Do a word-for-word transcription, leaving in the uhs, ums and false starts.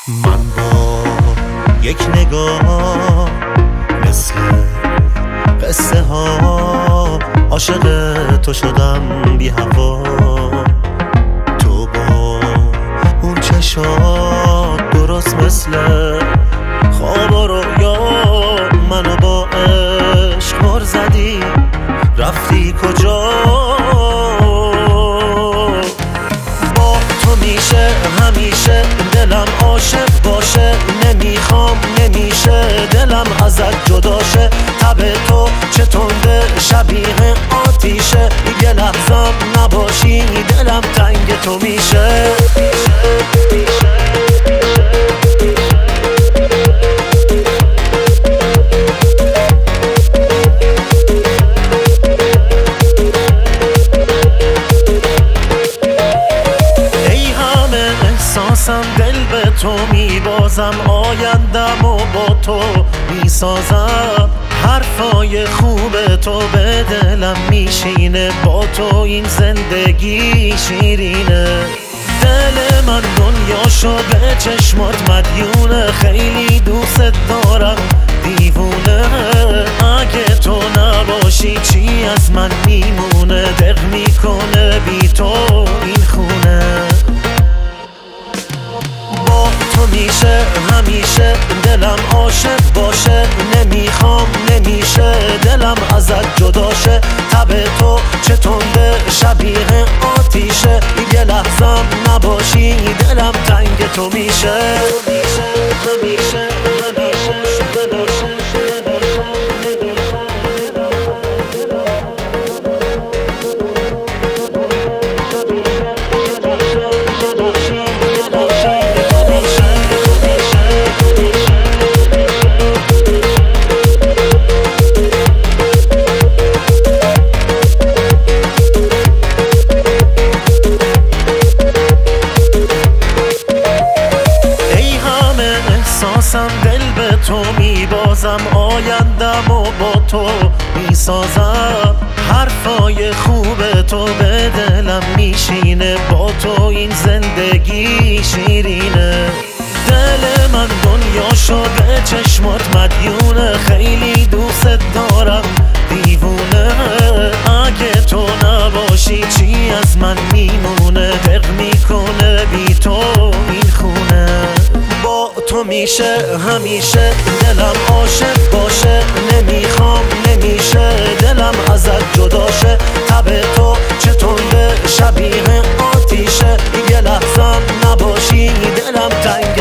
من با یک نگاه مثل قصه ها عاشق تو شدم بی هوا. تو با اون چشات درست مثل خواب و رویا منو با عشق بر زدی. رفتی کجا؟ با تو میشه همیشه دلم عاشق باشه. نمیخوام نمیشه دلم ازت جداشه. تب تو چه تنده شبیه آتیشه. یه لحظم نباشی دلم تنگ تو میشه. دل به تو میبازم، آیندم و با تو میسازم. حرفای خوب تو به دلم میشینه، با تو این زندگی شیرینه. دل من دنیاشو به چشمات مدیونه، خیلی دوست دارم دیوونه. اگه تو نباشی چی از من میمونه؟ دق میکنه بی تو این خونه. تو میشه همیشه دلم عاشق باشه. نمیخوام نمیشه دلم ازت جداشه. تب تو چه تنده شبیه آتیشه. یه لحظم نباشی دلم تنگ تو میشه. همیشه همیشه دل به تو میبازم، آیندم و با تو میسازم. حرفای خوب تو به دلم میشینه، با تو این زندگی شیرینه. دل من دنیا شده چشمات مدیونه، خیلی دوست دارم دیوونه. اگه تو نباشی چی از من میمونه؟ دق میکنه بی تو این خونه. با تو میشه همیشه دلم عاشق باشه. نمیخوام نمیشه دلم ازت جداشه. تب تو چه تنده شبیه آتیشه. یه لحظم نباشی دلم تنگ